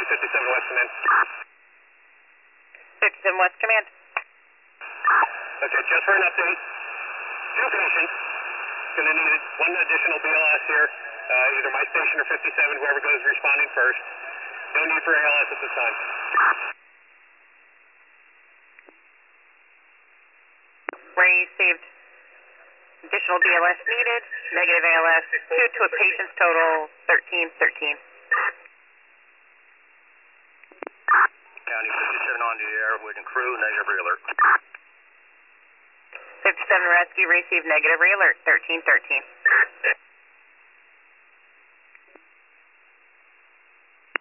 County 57 West Command. 57 West Command. Okay, just for an update, 2 patients. Going to need one additional BLS here, either my station or 57, whoever goes responding first. No need for ALS at this time. Received. Additional BLS needed. Negative ALS. 2 to a patient's total 1313. County 57 on the air, waiting crew, negative re-alert. 57 rescue received negative re-alert 1313.